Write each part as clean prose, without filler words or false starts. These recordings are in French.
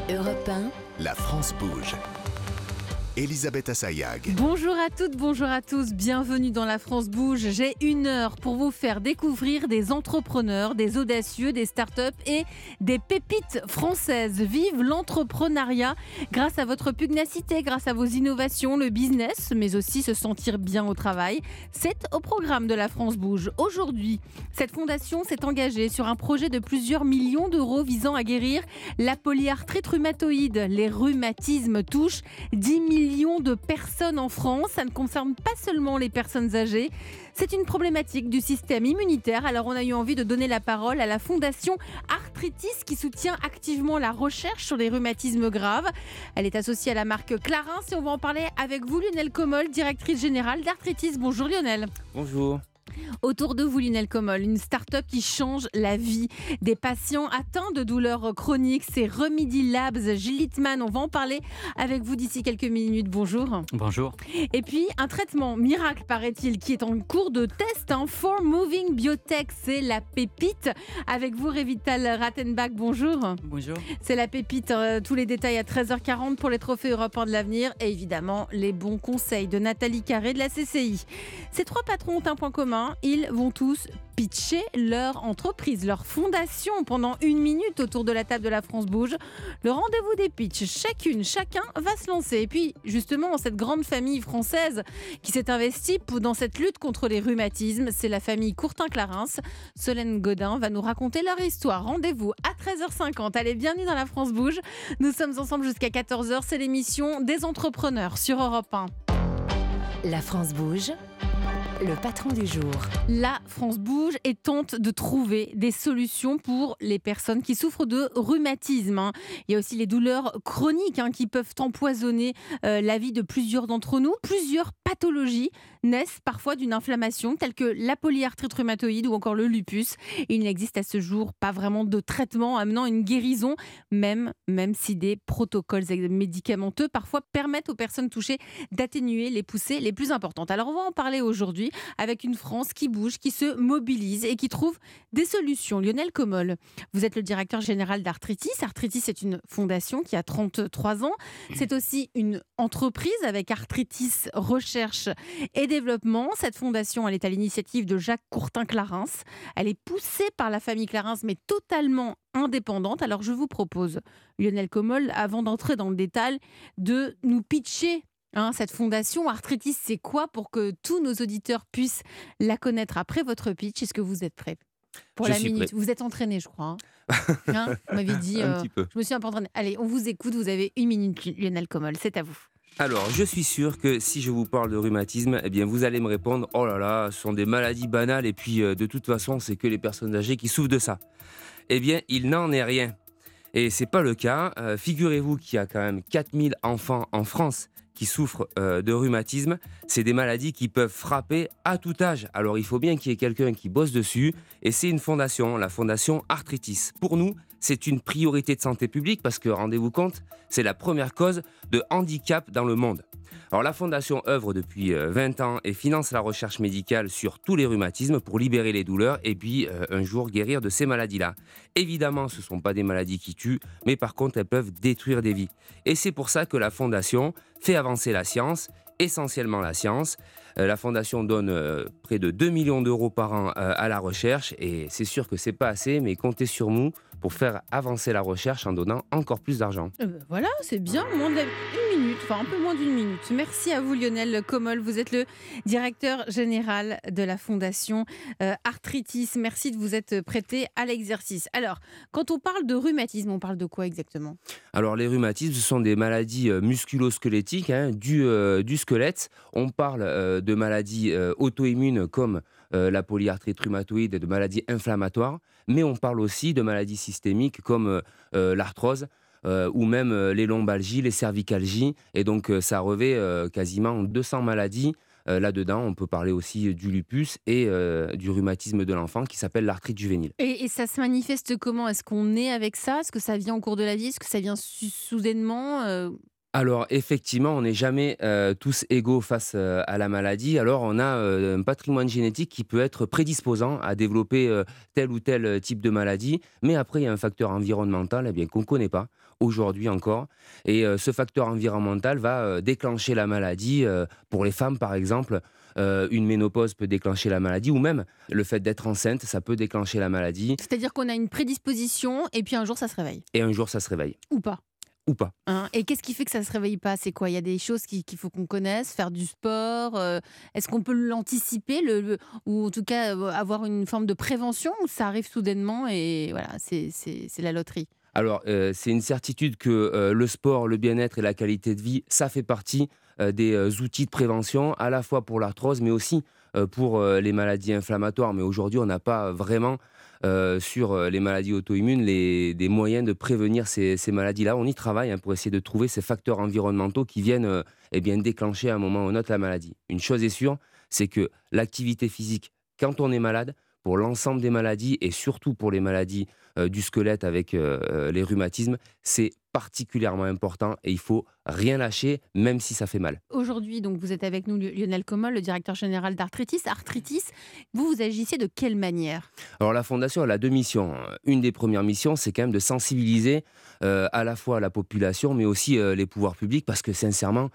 Europe 1, La France bouge. Elisabeth Assayag. Bonjour à toutes, bonjour à tous, bienvenue dans La France bouge. J'ai 1 heure pour vous faire découvrir des entrepreneurs, des audacieux, des startups et des pépites françaises. Vive l'entrepreneuriat grâce à votre pugnacité, grâce à vos innovations, le business, mais aussi se sentir bien au travail. C'est au programme de La France bouge. Aujourd'hui, cette fondation s'est engagée sur un projet de plusieurs millions d'euros visant à guérir la polyarthrite rhumatoïde. Les rhumatismes touchent 10 millions de personnes en France. Ça ne concerne pas seulement les personnes âgées. C'est une problématique du système immunitaire. Alors on a eu envie de donner la parole à la fondation Arthritis qui soutient activement la recherche sur les rhumatismes graves. Elle est associée à la marque Clarins et on va en parler avec vous, Lionel Comol, directrice générale d'Arthritis. Bonjour Lionel. Bonjour. Autour de vous, Lionel Comol, une start-up qui change la vie des patients atteints de douleurs chroniques. C'est Remedy Labs, Gilles Littmann. On va en parler avec vous d'ici quelques minutes. Bonjour. Bonjour. Et puis, un traitement miracle, paraît-il, qui est en cours de test. For Moving Biotech, c'est la pépite. Avec vous, Revital Rattenbach. Bonjour. Bonjour. C'est la pépite. Tous les détails à 13h40 pour les trophées européens de l'avenir. Et évidemment, les bons conseils de Nathalie Carré de la CCI. Ces 3 patrons ont un point commun. Ils vont tous pitcher leur entreprise, leur fondation pendant 1 minute autour de la table de La France bouge. Le rendez-vous des pitchs, chacun va se lancer. Et puis justement, cette grande famille française qui s'est investie dans cette lutte contre les rhumatismes, c'est la famille Courtin-Clarins. Solène Godin va nous raconter leur histoire. Rendez-vous à 13h50. Allez, bienvenue dans La France bouge. Nous sommes ensemble jusqu'à 14h. C'est l'émission des entrepreneurs sur Europe 1. La France bouge. Le patron du jour. La France bouge et tente de trouver des solutions pour les personnes qui souffrent de rhumatisme. Il y a aussi les douleurs chroniques qui peuvent empoisonner la vie de plusieurs d'entre nous. Plusieurs pathologies naissent parfois d'une inflammation telle que la polyarthrite rhumatoïde ou encore le lupus. Il n'existe à ce jour pas vraiment de traitement amenant une guérison, même si des protocoles médicamenteux parfois permettent aux personnes touchées d'atténuer les poussées les plus importantes. Alors on va en parler aujourd'hui avec une France qui bouge, qui se mobilise et qui trouve des solutions. Lionel Comol, vous êtes le directeur général d'Arthritis. Arthritis, c'est une fondation qui a 33 ans. C'est aussi une entreprise avec Arthritis Recherche et Développement. Cette fondation, elle est à l'initiative de Jacques Courtin-Clarins. Elle est poussée par la famille Clarins, mais totalement indépendante. Alors je vous propose, Lionel Comol, avant d'entrer dans le détail, de nous pitcher cette fondation Arthritis, c'est quoi pour que tous nos auditeurs puissent la connaître après votre pitch? Est-ce que vous êtes prêts pour la minute? Vous êtes entraîné, je crois. Vous m'avez dit. Un petit peu. Je me suis un peu entraîné. Allez, on vous écoute. Vous avez 1 minute, Lionel Comol. C'est à vous. Alors, je suis sûr que si je vous parle de rhumatisme, eh bien, vous allez me répondre « Oh là là, ce sont des maladies banales et puis de toute façon, c'est que les personnes âgées qui souffrent de ça. » Eh bien, il n'en est rien. Et c'est pas le cas. Figurez-vous qu'il y a quand même 4000 enfants en France qui souffrent de rhumatisme. C'est des maladies qui peuvent frapper à tout âge. Alors il faut bien qu'il y ait quelqu'un qui bosse dessus. Et c'est une fondation, la fondation Arthritis. Pour nous, c'est une priorité de santé publique parce que, rendez-vous compte, c'est la première cause de handicap dans le monde. Alors la fondation œuvre depuis 20 ans et finance la recherche médicale sur tous les rhumatismes pour libérer les douleurs et puis un jour guérir de ces maladies-là. Évidemment, ce ne sont pas des maladies qui tuent, mais par contre, elles peuvent détruire des vies. Et c'est pour ça que la fondation fait avancer la science, essentiellement la science. La fondation donne près de 2 millions d'euros par an à la recherche et c'est sûr que c'est pas assez, mais comptez sur nous pour faire avancer la recherche en donnant encore plus d'argent. Voilà, c'est bien, un peu moins d'1 minute. Merci à vous Lionel Comol, vous êtes le directeur général de la fondation Arthritis. Merci de vous être prêté à l'exercice. Alors, quand on parle de rhumatisme, on parle de quoi exactement? Alors les rhumatismes, ce sont des maladies musculo-squelettiques du squelette. On parle de maladies auto-immunes comme la polyarthrite rhumatoïde et de maladies inflammatoires, mais on parle aussi de maladies systémiques comme l'arthrose ou même les lombalgies, les cervicalgies. Et donc ça revêt quasiment 200 maladies. Là-dedans, on peut parler aussi du lupus et du rhumatisme de l'enfant qui s'appelle l'arthrite juvénile. Et ça se manifeste comment? Est-ce qu'on est avec ça? Est-ce que ça vient au cours de la vie? Est-ce que ça vient soudainement? Alors effectivement, on n'est jamais tous égaux face à la maladie. Alors on a un patrimoine génétique qui peut être prédisposant à développer tel ou tel type de maladie. Mais après, il y a un facteur environnemental eh bien, qu'on ne connaît pas aujourd'hui encore. Et ce facteur environnemental va déclencher la maladie. Pour les femmes, par exemple, une ménopause peut déclencher la maladie. Ou même le fait d'être enceinte, ça peut déclencher la maladie. C'est-à-dire qu'on a une prédisposition et puis un jour ça se réveille. Et un jour, ça se réveille. Ou pas. Ou pas. Hein, et qu'est-ce qui fait que ça se réveille pas? C'est quoi? Il y a des choses qu'il faut qu'on connaisse, faire du sport. Est-ce qu'on peut l'anticiper, ou en tout cas avoir une forme de prévention, ou ça arrive soudainement et voilà, c'est la loterie? Alors, c'est une certitude que le sport, le bien-être et la qualité de vie, ça fait partie des outils de prévention, à la fois pour l'arthrose, mais aussi pour les maladies inflammatoires. Mais aujourd'hui, on n'a pas vraiment, sur les maladies auto-immunes, des moyens de prévenir ces maladies-là. On y travaille pour essayer de trouver ces facteurs environnementaux qui viennent eh bien, déclencher à un moment ou un autre la maladie. Une chose est sûre, c'est que l'activité physique, quand on est malade, pour l'ensemble des maladies et surtout pour les maladies du squelette avec les rhumatismes, c'est particulièrement important et il faut rien lâcher, même si ça fait mal. Aujourd'hui, donc, vous êtes avec nous, Lionel Comol, le directeur général d'Arthritis. Arthritis, vous agissez de quelle manière? Alors la Fondation, elle a deux missions. Une des premières missions, c'est quand même de sensibiliser à la fois la population, mais aussi les pouvoirs publics, parce que sincèrement,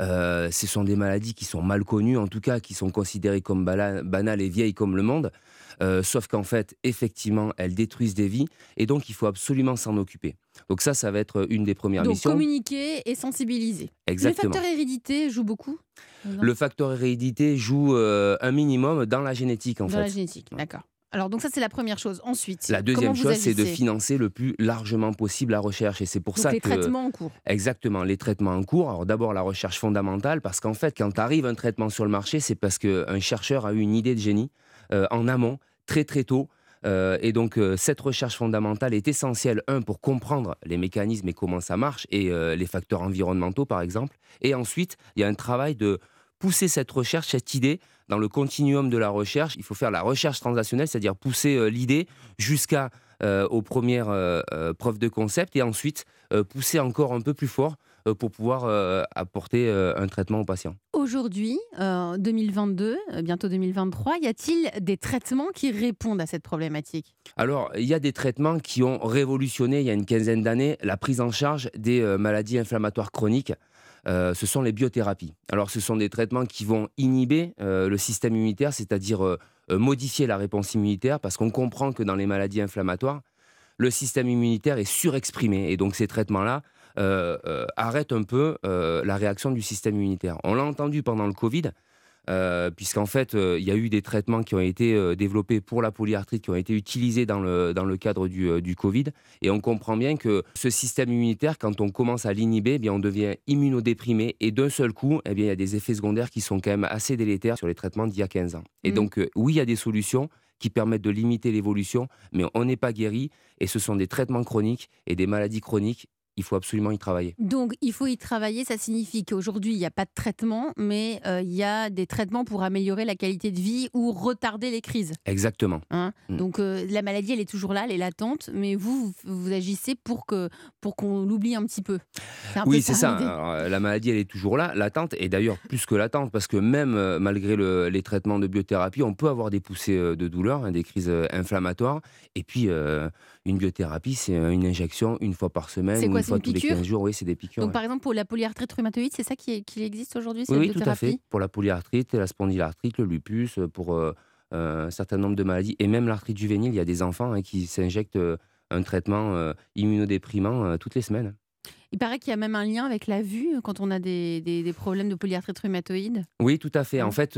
ce sont des maladies qui sont mal connues, en tout cas qui sont considérées comme banales et vieilles comme le monde. Sauf qu'en fait, effectivement, elles détruisent des vies et donc il faut absolument s'en occuper. Donc ça va être une des premières Donc missions. communiquer et sensibiliser. Exactement. Le facteur hérédité joue beaucoup? Non. Le facteur hérédité joue un minimum dans la génétique, en Dans fait. la génétique, d'accord. Alors donc ça c'est la première chose. Ensuite, La deuxième comment vous chose, c'est de agissez? financer le plus largement possible la recherche. Et c'est pour Donc ça les que... traitements en cours. Exactement, les traitements en cours. Alors d'abord la recherche fondamentale, parce qu'en fait, quand arrive un traitement sur le marché, c'est parce qu'un chercheur a eu une idée de génie en amont, très très tôt. Et donc cette recherche fondamentale est essentielle, pour comprendre les mécanismes et comment ça marche, et les facteurs environnementaux par exemple. Et ensuite, il y a un travail de pousser cette recherche, cette idée, dans le continuum de la recherche. Il faut faire la recherche transactionnelle, c'est-à-dire pousser l'idée jusqu'à aux premières preuves de concept, et ensuite pousser encore un peu plus fort pour pouvoir apporter un traitement aux patients. Aujourd'hui, 2022, bientôt 2023, y a-t-il des traitements qui répondent à cette problématique? Alors, il y a des traitements qui ont révolutionné, il y a une quinzaine d'années, la prise en charge des maladies inflammatoires chroniques. Ce sont les biothérapies. Alors, ce sont des traitements qui vont inhiber le système immunitaire, c'est-à-dire modifier la réponse immunitaire, parce qu'on comprend que dans les maladies inflammatoires, le système immunitaire est surexprimé. Et donc, ces traitements-là arrêtent un peu la réaction du système immunitaire. On l'a entendu pendant le Covid, puisqu'en fait, il y a eu des traitements qui ont été développés pour la polyarthrite, qui ont été utilisés dans le cadre du Covid. Et on comprend bien que ce système immunitaire, quand on commence à l'inhiber, eh bien, on devient immunodéprimé. Et d'un seul coup, eh bien, il y a des effets secondaires qui sont quand même assez délétères sur les traitements d'il y a 15 ans. Et donc, oui, il y a des solutions qui permettent de limiter l'évolution, mais on n'est pas guéri. Et ce sont des traitements chroniques et des maladies chroniques. Il faut absolument y travailler. Donc, il faut y travailler, ça signifie qu'aujourd'hui, il n'y a pas de traitement, mais il y a des traitements pour améliorer la qualité de vie ou retarder les crises. Exactement. Hein. Donc, la maladie, elle est toujours là, elle est latente, mais vous agissez pour qu'on l'oublie un petit peu. Un Oui, peu c'est ça. l'idée. Alors, la maladie, elle est toujours là, latente, et d'ailleurs plus que latente, parce que même malgré les traitements de biothérapie, on peut avoir des poussées de douleur, des crises inflammatoires. Et puis, une biothérapie, c'est une injection une fois par semaine C'est ou quoi, une c'est fois une tous les piqûre 15 jours. Oui, c'est des piqûres. Donc, Ouais. par exemple, pour la polyarthrite rhumatoïde, c'est ça qui existe aujourd'hui, c'est Oui, la oui, tout à fait. biothérapie? Pour la polyarthrite, la spondylarthrite, le lupus, pour un certain nombre de maladies, et même l'arthrite juvénile, il y a des enfants qui s'injectent un traitement immunodéprimant toutes les semaines. Il paraît qu'il y a même un lien avec la vue quand on a des problèmes de polyarthrite rhumatoïde. Oui, tout à fait. En Mmh. fait,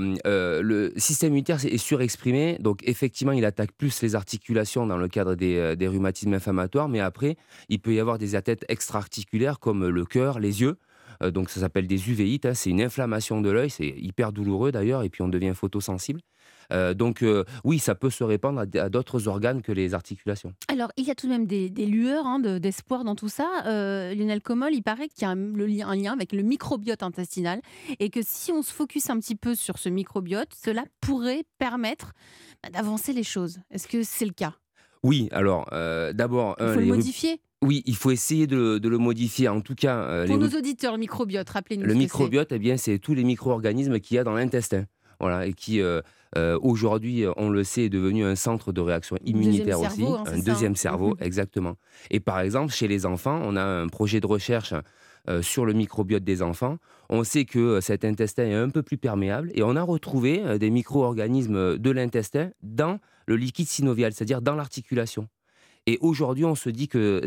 le système immunitaire est surexprimé, donc effectivement, il attaque plus les articulations dans le cadre des rhumatismes inflammatoires, mais après, il peut y avoir des atteintes extra-articulaires comme le cœur, les yeux. Donc ça s'appelle des uvéites, c'est une inflammation de l'œil, c'est hyper douloureux d'ailleurs, et puis on devient photosensible. Donc oui, ça peut se répandre à d'autres organes que les articulations. Alors, il y a tout de même des lueurs d'espoir dans tout ça. Lionel Comol, il paraît qu'il y a un lien avec le microbiote intestinal et que si on se focus un petit peu sur ce microbiote, cela pourrait permettre d'avancer les choses. Est-ce que c'est le cas? Oui, alors d'abord, Il faut le modifier. Oui, il faut essayer de le modifier. En tout cas, Pour nos auditeurs, le microbiote, rappelez-nous le ce que microbiote, eh bien, c'est tous les micro-organismes qu'il y a dans l'intestin. Voilà, et qui, aujourd'hui, on le sait, est devenu un centre de réaction immunitaire Deuxième aussi, cerveau, hein, un c'est ça, deuxième hein. cerveau, exactement. Et par exemple, chez les enfants, on a un projet de recherche sur le microbiote des enfants. On sait que cet intestin est un peu plus perméable et on a retrouvé des micro-organismes de l'intestin dans le liquide synovial, c'est-à-dire dans l'articulation. Et aujourd'hui, on se dit que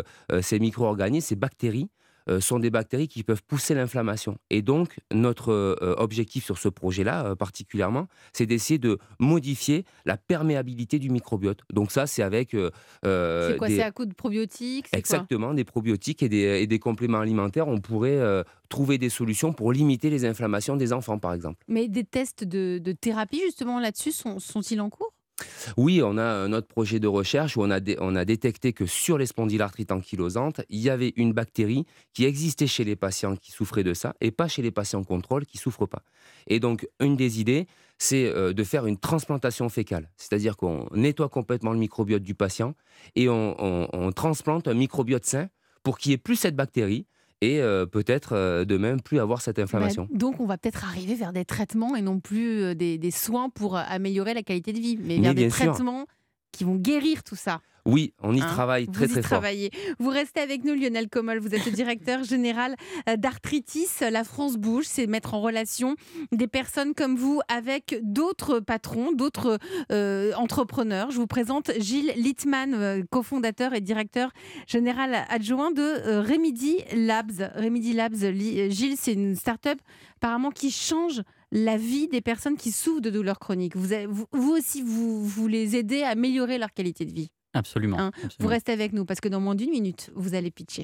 ces micro-organismes, ces bactéries, sont des bactéries qui peuvent pousser l'inflammation. Et donc, notre objectif sur ce projet-là, particulièrement, c'est d'essayer de modifier la perméabilité du microbiote. Donc ça, c'est avec C'est quoi? C'est à coup de probiotiques? C'est quoi? exactement des probiotiques et des compléments alimentaires. On pourrait trouver des solutions pour limiter les inflammations des enfants, par exemple. Mais des tests de thérapie, justement, là-dessus, sont-ils en cours? Oui, on a un autre projet de recherche où on a détecté que sur les spondylarthrites ankylosantes, il y avait une bactérie qui existait chez les patients qui souffraient de ça et pas chez les patients contrôle qui ne souffrent pas. Et donc, une des idées, c'est de faire une transplantation fécale. C'est-à-dire qu'on nettoie complètement le microbiote du patient et on transplante un microbiote sain pour qu'il n'y ait plus cette bactérie et peut-être de même plus avoir cette inflammation. Donc, on va peut-être arriver vers des traitements et non plus des soins pour améliorer la qualité de vie, mais Mais vers des bien sûr. traitements qui vont guérir tout ça. Oui, on y Hein, travaille très vous y très fort. travaillez. Vous restez avec nous, Lionel Commol. Vous êtes le directeur général d'Arthritis. La France bouge, c'est mettre en relation des personnes comme vous avec d'autres patrons, d'autres entrepreneurs. Je vous présente Gilles Littmann, cofondateur et directeur général adjoint de Remedy Labs. Remedy Labs, Gilles, c'est une start-up apparemment qui change la vie des personnes qui souffrent de douleurs chroniques. Vous aussi, vous les aidez à améliorer leur qualité de vie. Absolument. Hein, absolument. vous restez avec nous parce que dans moins d'1 minute, vous allez pitcher.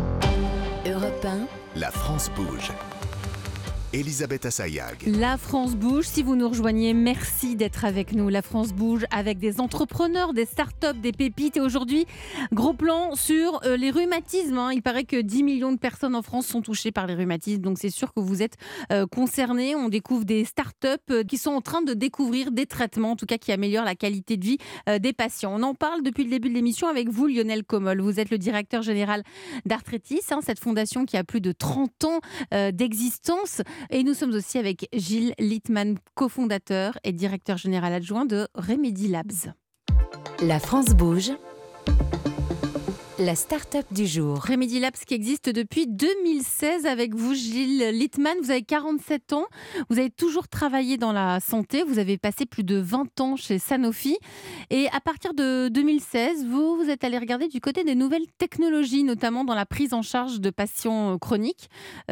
Europe 1, La France bouge. Elisabeth Assayag. La France bouge. Si vous nous rejoignez, merci d'être avec nous. La France bouge avec des entrepreneurs, des startups, des pépites. Et aujourd'hui, gros plan sur les rhumatismes. Il paraît que 10 millions de personnes en France sont touchées par les rhumatismes. Donc c'est sûr que vous êtes concernés. On découvre des startups qui sont en train de découvrir des traitements, en tout cas qui améliorent la qualité de vie des patients. On en parle depuis le début de l'émission avec vous, Lionel Commol. Vous êtes le directeur général d'Arthritis, cette fondation qui a plus de 30 ans d'existence. Et nous sommes aussi avec Gilles Littmann, cofondateur et directeur général adjoint de Remedy Labs. la France bouge. La start-up du jour. Remedy Labs qui existe depuis 2016 avec vous, Gilles Littmann. Vous avez 47 ans, vous avez toujours travaillé dans la santé, vous avez passé plus de 20 ans chez Sanofi. Et à partir de 2016, vous êtes allé regarder du côté des nouvelles technologies, notamment dans la prise en charge de patients chroniques.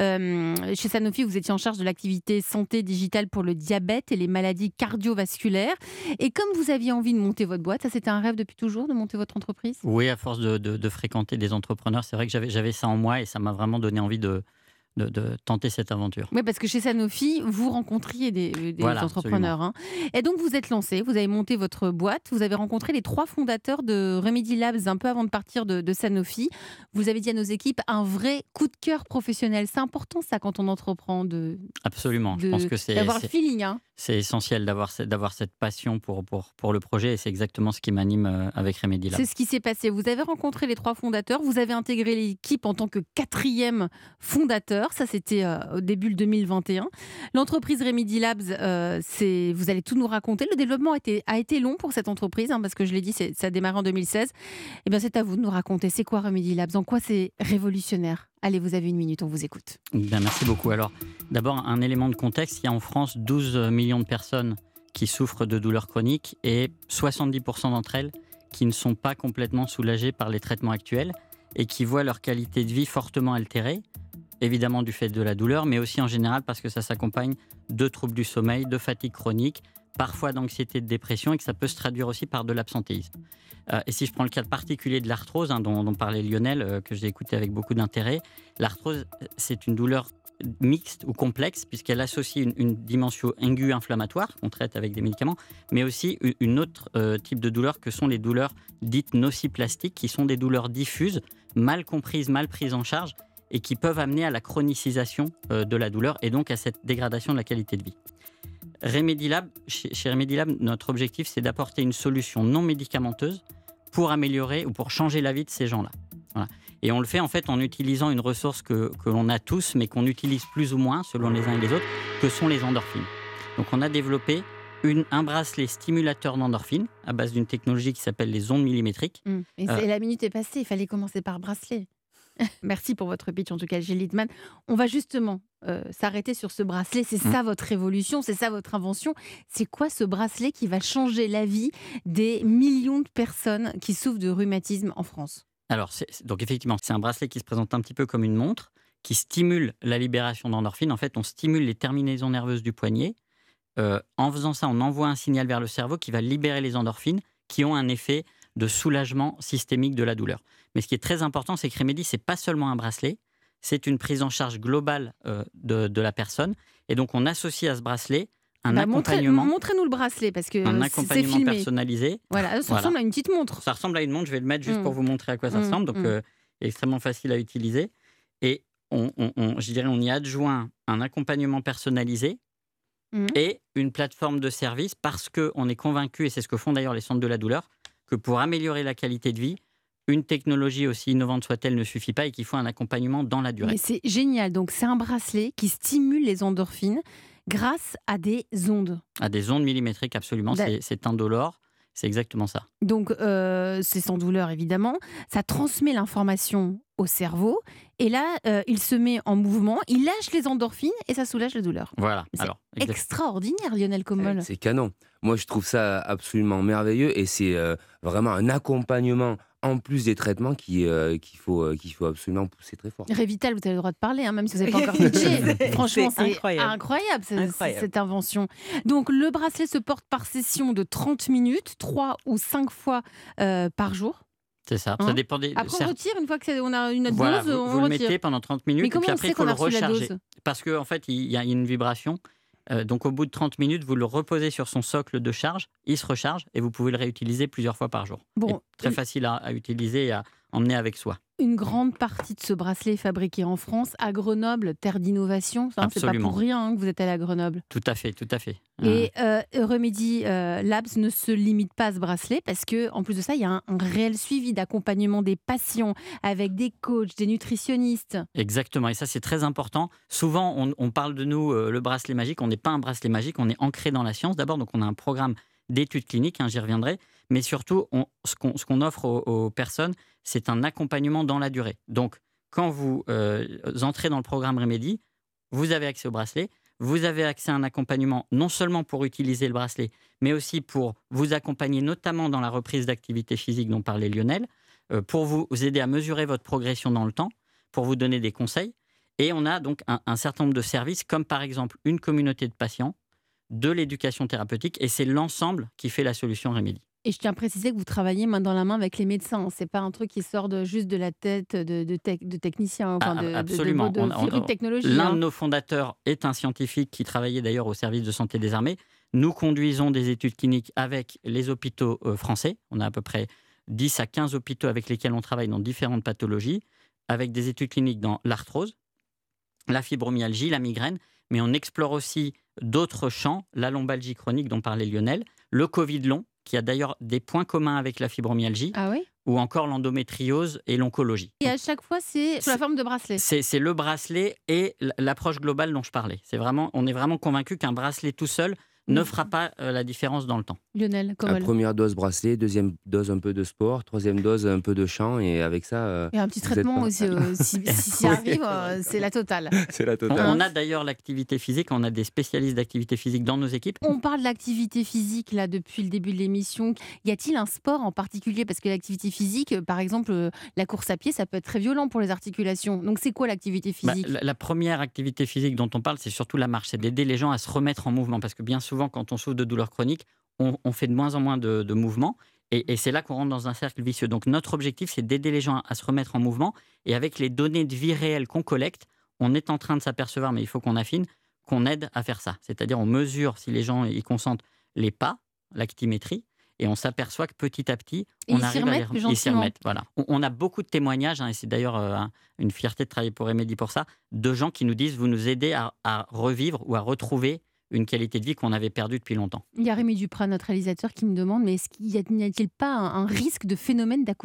Chez Sanofi, vous étiez en charge de l'activité santé digitale pour le diabète et les maladies cardiovasculaires. Et comme vous aviez envie de monter votre boîte, ça c'était un rêve depuis toujours, de monter votre entreprise ? Oui, à force de fréquenter des entrepreneurs, c'est vrai que j'avais ça en moi et ça m'a vraiment donné envie de tenter cette aventure. Oui, parce que chez Sanofi, vous rencontriez des Voilà, entrepreneurs. Et donc, vous êtes lancé, vous avez monté votre boîte, vous avez rencontré les 3 fondateurs de Remedy Labs un peu avant de partir de Sanofi. Vous avez dit à nos équipes, un vrai coup de cœur professionnel. C'est important ça quand on entreprend Absolument, je pense que d'avoir le feeling. c'est essentiel d'avoir cette passion pour le projet et c'est exactement ce qui m'anime avec Remedy Labs. C'est ce qui s'est passé. Vous avez rencontré les 3 fondateurs, vous avez intégré l'équipe en tant que 4e fondateur. Ça, c'était au début de 2021. L'entreprise Remedy Labs, vous allez tout nous raconter. Le développement a été long pour cette entreprise, parce que je l'ai dit, ça a démarré en 2016. Eh bien, c'est à vous de nous raconter. C'est quoi Remedy Labs ? En quoi c'est révolutionnaire ? Allez, vous avez 1 minute, on vous écoute. Bien, merci beaucoup. Alors, d'abord, un élément de contexte. Il y a en France 12 millions de personnes qui souffrent de douleurs chroniques et 70% d'entre elles qui ne sont pas complètement soulagées par les traitements actuels et qui voient leur qualité de vie fortement altérée, évidemment du fait de la douleur, mais aussi en général parce que ça s'accompagne de troubles du sommeil, de fatigue chronique, parfois d'anxiété, de dépression et que ça peut se traduire aussi par de l'absentéisme. Et si je prends le cas particulier de l'arthrose, dont parlait Lionel, que j'ai écouté avec beaucoup d'intérêt, l'arthrose, c'est une douleur mixte ou complexe puisqu'elle associe une dimension aiguë inflammatoire qu'on traite avec des médicaments, mais aussi une autre type de douleur que sont les douleurs dites nociplastiques, qui sont des douleurs diffuses, mal comprises, mal prises en charge et qui peuvent amener à la chronicisation de la douleur et donc à cette dégradation de la qualité de vie. Remedy Lab, chez Remedy Lab, notre objectif, c'est d'apporter une solution non médicamenteuse pour améliorer ou pour changer la vie de ces gens-là. Voilà. Et on le fait en fait en utilisant une ressource que l'on a tous, mais qu'on utilise plus ou moins selon les uns et les autres, que sont les endorphines. Donc on a développé un bracelet stimulateur d'endorphines à base d'une technologie qui s'appelle les ondes millimétriques. Et la minute est passée, il fallait commencer par bracelet. Merci pour votre pitch, en tout cas, Gilles Littmann. On va justement s'arrêter sur ce bracelet. C'est ça votre révolution, c'est ça votre invention. C'est quoi ce bracelet qui va changer la vie des millions de personnes qui souffrent de rhumatisme en France ? Alors, donc effectivement, c'est un bracelet qui se présente un petit peu comme une montre, qui stimule la libération d'endorphines. En fait, on stimule les terminaisons nerveuses du poignet. En faisant ça, on envoie un signal vers le cerveau qui va libérer les endorphines, qui ont un effet de soulagement systémique de la douleur. Mais ce qui est très important, c'est que Remedy, ce n'est pas seulement un bracelet, c'est une prise en charge globale de la personne. Et donc, on associe à ce bracelet un accompagnement. Montrez-nous le bracelet, parce que un c'est accompagnement filmé. Personnalisé. Voilà, ça ressemble à une petite montre. Ça ressemble à une montre, je vais le mettre juste pour vous montrer à quoi ça ressemble. Donc, extrêmement facile à utiliser. Et je dirais, on y adjoint un accompagnement personnalisé et une plateforme de service, parce qu'on est convaincu, et c'est ce que font d'ailleurs les centres de la douleur, que pour améliorer la qualité de vie, une technologie aussi innovante soit-elle ne suffit pas et qu'il faut un accompagnement dans la durée. Mais c'est génial. Donc, c'est un bracelet qui stimule les endorphines grâce à des ondes. À des ondes millimétriques, absolument. C'est indolore. C'est exactement ça. Donc, c'est sans douleur, évidemment. Ça transmet l'information au cerveau. Et là, il se met en mouvement, il lâche les endorphines et ça soulage la douleur. Voilà. C'est extraordinaire, Lionel Commol. C'est canon. Moi, je trouve ça absolument merveilleux et c'est vraiment un accompagnement en plus des traitements qu'il faut absolument pousser très fort. Révital, vous avez le droit de parler, même si vous n'avez pas encore pitché. Franchement, c'est incroyable cette invention. Donc, le bracelet se porte par session de 30 minutes, 3 ou 5 fois par jour. C'est ça. Ça dépend des. Après, on retire une fois qu'on a une dose. Vous le mettez pendant 30 minutes. Mais comment et puis après, on sait qu'on a reçu la dose ? Parce qu'en fait, il y a une vibration. Donc, au bout de 30 minutes, vous le reposez sur son socle de charge, il se recharge et vous pouvez le réutiliser plusieurs fois par jour. Très facile à utiliser et à emmener avec soi. Une grande partie de ce bracelet est fabriqué en France, à Grenoble, terre d'innovation. C'est pas pour rien que vous êtes allé à Grenoble. Tout à fait, tout à fait. Et Remedy Labs ne se limite pas à ce bracelet parce qu'en plus de ça, il y a un réel suivi d'accompagnement des patients avec des coachs, des nutritionnistes. Exactement, et ça c'est très important. Souvent, on parle de nous, le bracelet magique. On n'est pas un bracelet magique, on est ancré dans la science. D'abord, donc on a un programme d'études cliniques, j'y reviendrai. Mais surtout, ce qu'on offre aux personnes, c'est un accompagnement dans la durée. Donc, quand vous entrez dans le programme Remedy, vous avez accès au bracelet, vous avez accès à un accompagnement non seulement pour utiliser le bracelet, mais aussi pour vous accompagner notamment dans la reprise d'activité physique dont parlait Lionel, pour vous aider à mesurer votre progression dans le temps, pour vous donner des conseils. Et on a donc un certain nombre de services, comme par exemple une communauté de patients, de l'éducation thérapeutique, et c'est l'ensemble qui fait la solution Remedy. Et je tiens à préciser que vous travaillez main dans la main avec les médecins. Ce n'est pas un truc qui sort juste de la tête de techniciens, absolument. de férus de technologie. L'un de nos fondateurs est un scientifique qui travaillait d'ailleurs au service de santé des armées. Nous conduisons des études cliniques avec les hôpitaux français. On a à peu près 10 à 15 hôpitaux avec lesquels on travaille dans différentes pathologies, avec des études cliniques dans l'arthrose, la fibromyalgie, la migraine, mais on explore aussi d'autres champs, la lombalgie chronique dont parlait Lionel, le Covid long, qui a d'ailleurs des points communs avec la fibromyalgie, ou encore l'endométriose et l'oncologie. Et à chaque fois, c'est sous la forme de bracelet. C'est le bracelet et l'approche globale dont je parlais. On est vraiment convaincu qu'un bracelet tout seul ne fera pas la différence dans le temps. Lionel, La première dose bracelet, deuxième dose un peu de sport, troisième dose un peu de chant, et avec ça... et un petit traitement aussi, si arrive, c'est la totale. C'est la totale. On a d'ailleurs l'activité physique, on a des spécialistes d'activité physique dans nos équipes. On parle de l'activité physique là depuis le début de l'émission. Y a-t-il un sport en particulier ? Parce que l'activité physique, par exemple, la course à pied, ça peut être très violent pour les articulations. Donc c'est quoi l'activité physique ? La première activité physique dont on parle, c'est surtout la marche. C'est d'aider les gens à se remettre en mouvement. Parce que bien souvent, quand on souffre de douleurs chroniques, on fait de moins en moins de mouvements. Et c'est là qu'on rentre dans un cercle vicieux. Donc notre objectif, c'est d'aider les gens à se remettre en mouvement. Et avec les données de vie réelles qu'on collecte, on est en train de s'apercevoir, mais il faut qu'on affine, qu'on aide à faire ça. C'est-à-dire on mesure si les gens y consentent les pas, l'actimétrie, et on s'aperçoit que petit à petit, on arrive à ils s'y remettent. Voilà. On a beaucoup de témoignages, et c'est d'ailleurs une fierté de travailler pour Remedy pour ça, de gens qui nous disent, vous nous aidez à revivre ou à retrouver une qualité de vie qu'on avait perdue depuis longtemps. Il y a Rémi Duprat, notre réalisateur, qui me demande, mais n'y a-t-il pas un risque de phénomène d'accoutumance ?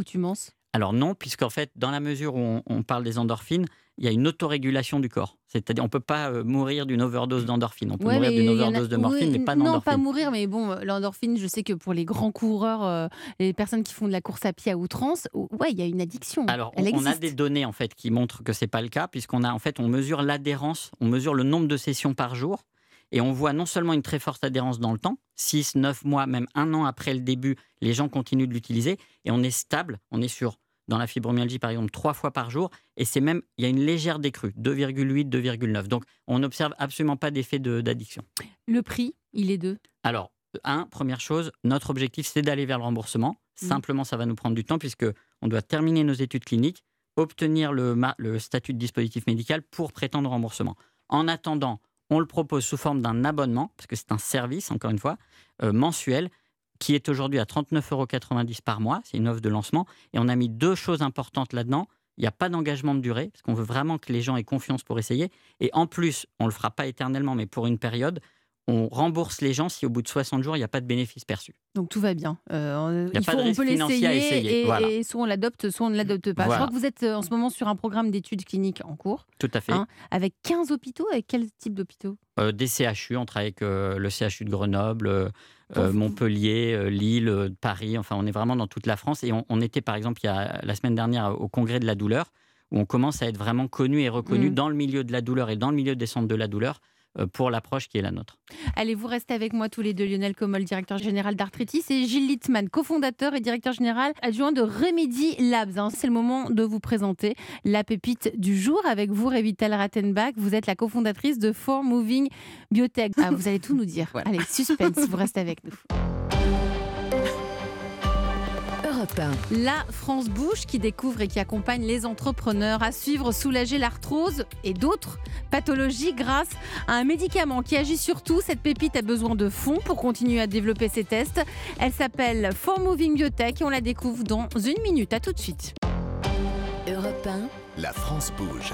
Alors non, puisqu'en fait, dans la mesure où on parle des endorphines, il y a une autorégulation du corps. C'est-à-dire, on ne peut pas mourir d'une overdose d'endorphine. On peut mourir d'une overdose de morphine, mais pas d'endorphine. Non, pas mourir, mais bon, l'endorphine, je sais que pour les grands coureurs, les personnes qui font de la course à pied à outrance, ouais, il y a une addiction. Alors, Elle on a existe. des données en fait qui montrent que c'est pas le cas, puisqu'on a en fait, on mesure l'adhérence, on mesure le nombre de sessions par jour, et on voit non seulement une très forte adhérence dans le temps, 6, 9 mois, même 1 an après le début, les gens continuent de l'utiliser, et on est stable, on est sur, dans la fibromyalgie par exemple, 3 fois par jour, et c'est même, il y a une légère décrue, 2,8, 2,9. Donc, on n'observe absolument pas d'effet d'addiction. Le prix, il est de. Alors, première chose, notre objectif, c'est d'aller vers le remboursement. Simplement, ça va nous prendre du temps, puisqu'on doit terminer nos études cliniques, obtenir le statut de dispositif médical pour prétendre au remboursement. En attendant, on le propose sous forme d'un abonnement, parce que c'est un service, encore une fois, mensuel, qui est aujourd'hui à 39,90 € par mois. C'est une offre de lancement. Et on a mis 2 choses importantes là-dedans. Il n'y a pas d'engagement de durée, parce qu'on veut vraiment que les gens aient confiance pour essayer. Et en plus, on ne le fera pas éternellement, mais pour une période, on rembourse les gens si au bout de 60 jours, il n'y a pas de bénéfice perçu. Donc tout va bien. On peut l'essayer voilà. et soit on l'adopte, soit on ne l'adopte pas. Voilà. Je crois que vous êtes en ce moment sur un programme d'études cliniques en cours. Tout à fait. Avec 15 hôpitaux. Avec quel type d'hôpitaux? Des CHU, on travaille avec le CHU de Grenoble, Montpellier, Lille, Paris. Enfin, on est vraiment dans toute la France. Et on était, par exemple, la semaine dernière au Congrès de la douleur, où on commence à être vraiment connu et reconnu dans le milieu de la douleur et dans le milieu des centres de la douleur, pour l'approche qui est la nôtre. Allez, vous restez avec moi tous les deux, Lionel Commol, directeur général d'Arthritis, et Gilles Littmann, cofondateur et directeur général adjoint de Remedy Labs. C'est le moment de vous présenter la pépite du jour avec vous, Revital Rattenbach. Vous êtes la cofondatrice de 4Moving Biotech. Vous allez tout nous dire. Voilà. Allez, suspense, vous restez avec nous. Europe 1. La France Bouge qui découvre et qui accompagne les entrepreneurs à suivre, soulager l'arthrose et d'autres pathologies grâce à un médicament qui agit sur tout. Cette pépite a besoin de fonds pour continuer à développer ses tests. Elle s'appelle 4Moving Biotech et on la découvre dans 1 minute. À tout de suite. Europe 1. La France bouge.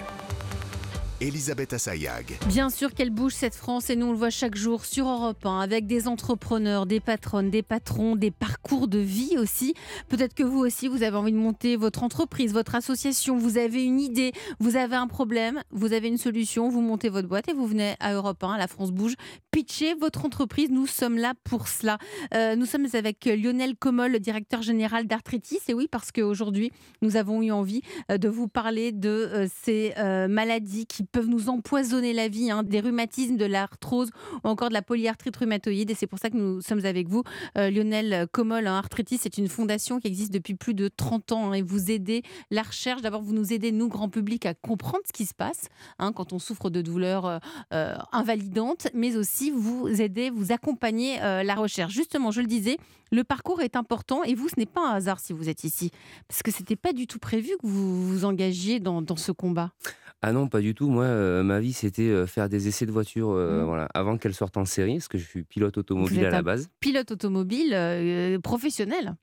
Elisabeth Assayag. Bien sûr qu'elle bouge cette France et nous on le voit chaque jour sur Europe 1 avec des entrepreneurs, des patronnes, des patrons, des parcours de vie aussi. Peut-être que vous aussi vous avez envie de monter votre entreprise, votre association, vous avez une idée, vous avez un problème, vous avez une solution, vous montez votre boîte et vous venez à Europe 1, à la France bouge, pitcher votre entreprise. Nous sommes là pour cela. Nous sommes avec Lionel Commol, le directeur général d'Arthritis. Et oui, parce qu'aujourd'hui nous avons eu envie de vous parler de ces maladies qui peuvent nous empoisonner la vie, des rhumatismes, de l'arthrose ou encore de la polyarthrite rhumatoïde. Et c'est pour ça que nous sommes avec vous. Lionel Commol, Arthritis, c'est une fondation qui existe depuis plus de 30 ans et vous aidez la recherche. D'abord, vous nous aidez, nous, grand public, à comprendre ce qui se passe quand on souffre de douleurs invalidantes, mais aussi vous aidez, vous accompagnez la recherche. Justement, je le disais, le parcours est important et vous, ce n'est pas un hasard si vous êtes ici, parce que ce n'était pas du tout prévu que vous vous engagiez dans ce combat. Ah non, pas du tout. Moi, ma vie, c'était faire des essais de voiture voilà, avant qu'elle sorte en série, parce que je suis pilote automobile à la base. Pilote automobile professionnel.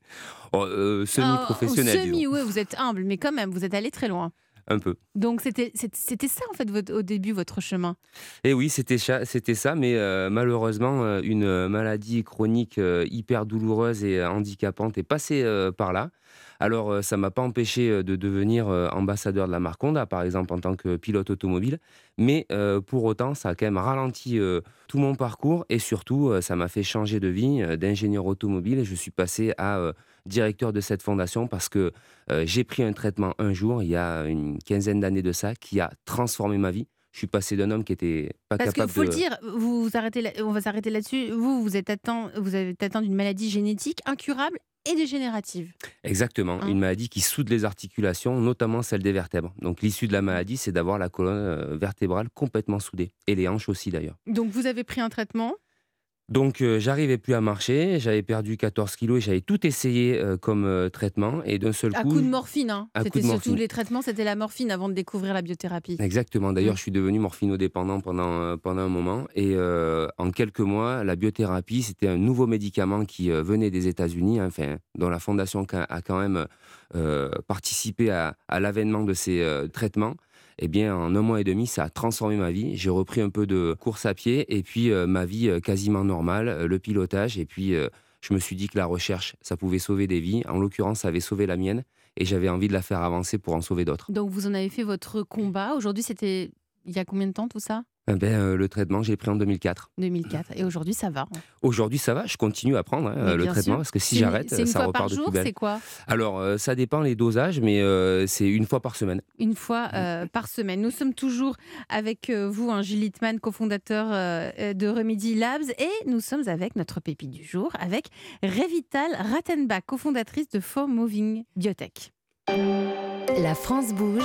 Semi-professionnel, disons. Oui, vous êtes humble, mais quand même, vous êtes allé très loin. Un peu. Donc c'était ça en fait au début votre chemin. Et oui, c'était ça, mais malheureusement une maladie chronique hyper douloureuse et handicapante est passée par là. Alors ça m'a pas empêché de devenir ambassadeur de la marque Honda, par exemple, en tant que pilote automobile, mais pour autant ça a quand même ralenti tout mon parcours et surtout ça m'a fait changer de vie d'ingénieur automobile et je suis passé à directeur de cette fondation parce que j'ai pris un traitement un jour, il y a une quinzaine d'années de ça, qui a transformé ma vie. Je suis passé d'un homme qui était pas capable de... Parce qu'il faut le dire, on va s'arrêter là-dessus, vous avez atteint d'une maladie génétique incurable et dégénérative. Exactement, une maladie qui soude les articulations, notamment celle des vertèbres. Donc l'issue de la maladie, c'est d'avoir la colonne vertébrale complètement soudée, et les hanches aussi d'ailleurs. Donc vous avez pris un traitement ? Donc j'arrivais plus à marcher, j'avais perdu 14 kilos et j'avais tout essayé comme traitement et d'un seul coup... À coup de morphine, C'était surtout les traitements, c'était la morphine avant de découvrir la biothérapie. Exactement, d'ailleurs je suis devenu morphinodépendant pendant un moment et en quelques mois, la biothérapie c'était un nouveau médicament qui venait des États-Unis, dont la fondation a quand même participé à l'avènement de ces traitements. Eh bien, en 1 mois et demi, ça a transformé ma vie. J'ai repris un peu de course à pied et puis ma vie quasiment normale, le pilotage. Et puis, je me suis dit que la recherche, ça pouvait sauver des vies. En l'occurrence, ça avait sauvé la mienne. et j'avais envie de la faire avancer pour en sauver d'autres. Donc vous en avez fait votre combat. Aujourd'hui, c'était il y a combien de temps tout ça? Le traitement, j'ai pris en 2004. 2004. Et aujourd'hui, ça va? Aujourd'hui, ça va, je continue à prendre Mais le bien traitement sûr. parce que si C'est j'arrête, une ça fois par repart de jour, plus belle. c'est quoi? Alors, ça dépend les dosages, mais c'est une fois par semaine. Une fois par semaine. Nous sommes toujours avec vous, Gilles Littmann, cofondateur de Remedy Labs, et nous sommes avec notre pépite du jour, avec Revital Rattenbach, cofondatrice de For Moving Biotech. La France bouge.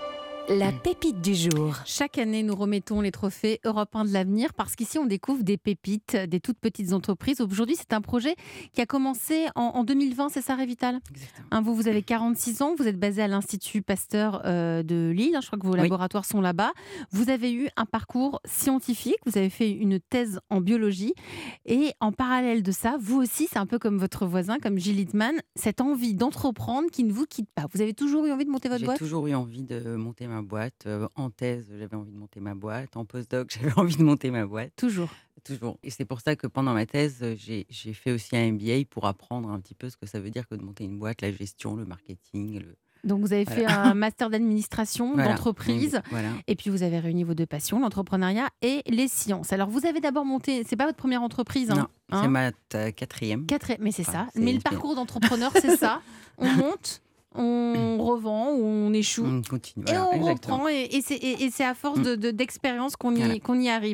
La pépite du jour. Chaque année, nous remettons les trophées Europe 1 de l'avenir parce qu'ici, on découvre des pépites, des toutes petites entreprises. Aujourd'hui, c'est un projet qui a commencé en 2020, c'est ça, Revital? Exactement. Vous avez 46 ans, vous êtes basé à l'Institut Pasteur de Lille, je crois que vos laboratoires sont là-bas. Vous avez eu un parcours scientifique, vous avez fait une thèse en biologie et en parallèle de ça, vous aussi, c'est un peu comme votre voisin, comme Gilles Littmann, cette envie d'entreprendre qui ne vous quitte pas. Vous avez toujours eu envie de monter votre boîte? J'ai toujours eu envie de monter ma boîte. En thèse, j'avais envie de monter ma boîte. En postdoc, j'avais envie de monter ma boîte. Toujours. Toujours. Et c'est pour ça que pendant ma thèse, j'ai fait aussi un MBA pour apprendre un petit peu ce que ça veut dire que de monter une boîte, la gestion, le marketing. Donc vous avez fait un master d'administration, Voilà. d'entreprise, Voilà. et puis vous avez réuni vos deux passions, l'entrepreneuriat et les sciences. Alors vous avez d'abord monté, c'est pas votre première entreprise, Non, hein, c'est ma quatrième. mais c'est ça. c'est Mais le bien. parcours d'entrepreneur, c'est ça. On monte, on revend ou on échoue. On continue. Et Voilà, on exactement. reprend, et c'est à force d'expérience qu'on Voilà. y arrive.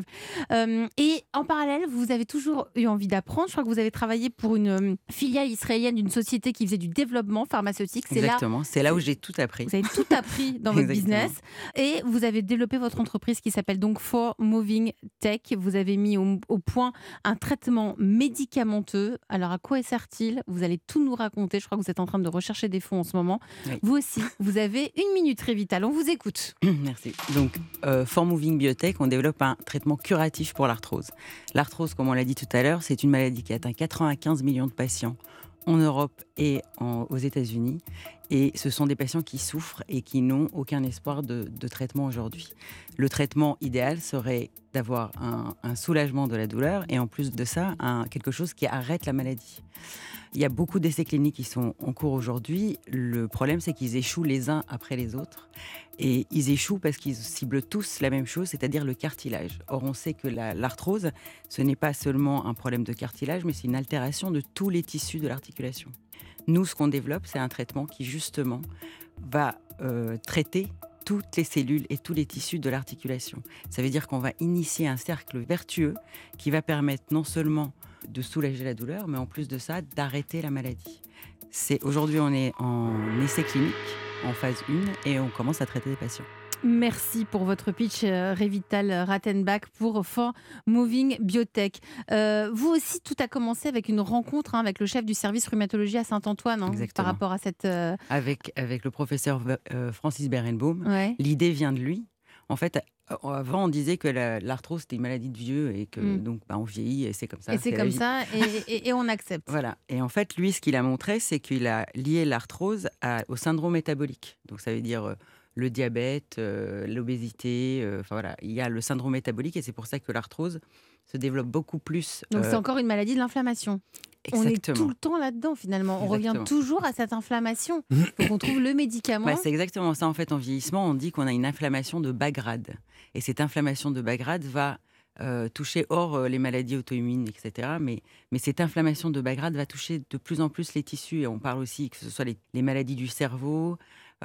Et en parallèle, vous avez toujours eu envie d'apprendre. Je crois que vous avez travaillé pour une filiale israélienne d'une société qui faisait du développement pharmaceutique. Exactement. C'est là où j'ai tout appris. Vous avez tout appris dans votre Exactement. business et vous avez développé votre entreprise qui s'appelle donc For Moving Tech. Vous avez mis au point un traitement médicamenteux. Alors à quoi sert-il? Vous allez tout nous raconter. Je crois que vous êtes en train de rechercher des fonds en ce moment. Oui. Vous aussi, vous avez 1 minute, Revital. On vous écoute. Merci. Donc, For Moving Biotech, on développe un traitement curatif pour l'arthrose. L'arthrose, comme on l'a dit tout à l'heure, c'est une maladie qui atteint 95 millions de patients en Europe et aux États-Unis. Et ce sont des patients qui souffrent et qui n'ont aucun espoir de traitement aujourd'hui. Le traitement idéal serait d'avoir un soulagement de la douleur et en plus de ça, quelque chose qui arrête la maladie. Il y a beaucoup d'essais cliniques qui sont en cours aujourd'hui. Le problème, c'est qu'ils échouent les uns après les autres. Et ils échouent parce qu'ils ciblent tous la même chose, c'est-à-dire le cartilage. Or, on sait que l'arthrose, ce n'est pas seulement un problème de cartilage, mais c'est une altération de tous les tissus de l'articulation. Nous, ce qu'on développe, c'est un traitement qui, justement, va traiter toutes les cellules et tous les tissus de l'articulation. Ça veut dire qu'on va initier un cercle vertueux qui va permettre non seulement de soulager la douleur, mais en plus de ça, d'arrêter la maladie. Aujourd'hui, on est en essai clinique, en phase 1, et on commence à traiter des patients. Merci pour votre pitch, Revital Rattenbach, pour For Moving Biotech. Vous aussi, tout a commencé avec une rencontre avec le chef du service rhumatologie à Saint-Antoine, par rapport à cette... Avec le professeur Francis Berenbaum. Ouais. L'idée vient de lui. En fait, avant, on disait que l'arthrose, c'était une maladie de vieux et que donc on vieillit et c'est comme ça. Et c'est comme ça, et on accepte. Voilà. Et en fait, lui, ce qu'il a montré, c'est qu'il a lié l'arthrose au syndrome métabolique. Donc, ça veut dire le diabète, l'obésité. Voilà, il y a le syndrome métabolique et c'est pour ça que l'arthrose se développe beaucoup plus. Donc, c'est encore une maladie de l'inflammation. On est tout le temps là-dedans, finalement. On revient toujours à cette inflammation. Donc, on trouve le médicament. C'est exactement ça. En fait, en vieillissement, on dit qu'on a une inflammation de bas grade. Et cette inflammation de bas grade va toucher, hors les maladies auto-immunes, etc. Mais cette inflammation de bas grade va toucher de plus en plus les tissus. Et on parle aussi que ce soit les maladies du cerveau,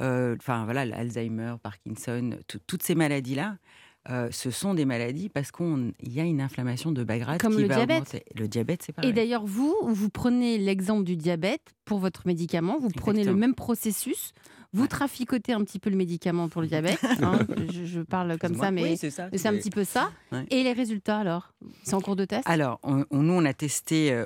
l'Alzheimer, Parkinson, toutes ces maladies-là. Ce sont des maladies parce qu'il y a une inflammation de bas grade comme qui le va diabète. augmenter. Le diabète, c'est pareil. Et d'ailleurs, vous prenez l'exemple du diabète pour votre médicament. Vous prenez le même processus. Vous traficotez un petit peu le médicament pour le diabète. Je parle comme ça, mais c'est un petit peu ça. Ouais. Et les résultats, alors? C'est en cours de test? Alors, nous, on a testé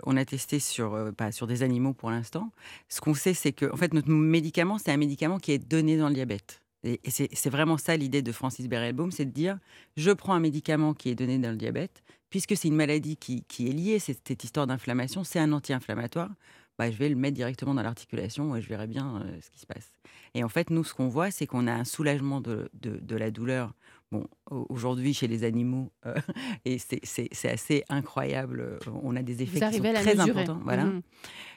sur des animaux pour l'instant. Ce qu'on sait, c'est que en fait, notre médicament, c'est un médicament qui est donné dans le diabète. Et c'est vraiment ça l'idée de Francis Berenbaum, c'est de dire, je prends un médicament qui est donné dans le diabète, puisque c'est une maladie qui est liée, cette histoire d'inflammation, c'est un anti-inflammatoire, je vais le mettre directement dans l'articulation et je verrai bien ce qui se passe. Et en fait, nous, ce qu'on voit, c'est qu'on a un soulagement de la douleur, aujourd'hui chez les animaux, et c'est assez incroyable, on a des effets qui sont très importants. Voilà.